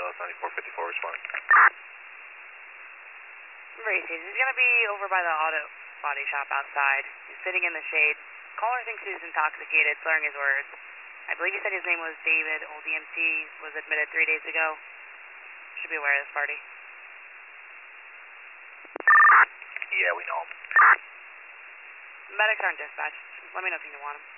Dallas 9454 responding. Races. He's going to be over by the auto body shop outside. He's sitting in the shade. Caller thinks he's intoxicated, slurring his words. I believe he said his name was David. Old EMT was admitted 3 days ago. Should be aware of this party. Yeah, we know him. Medics aren't dispatched. Let me know if you want him.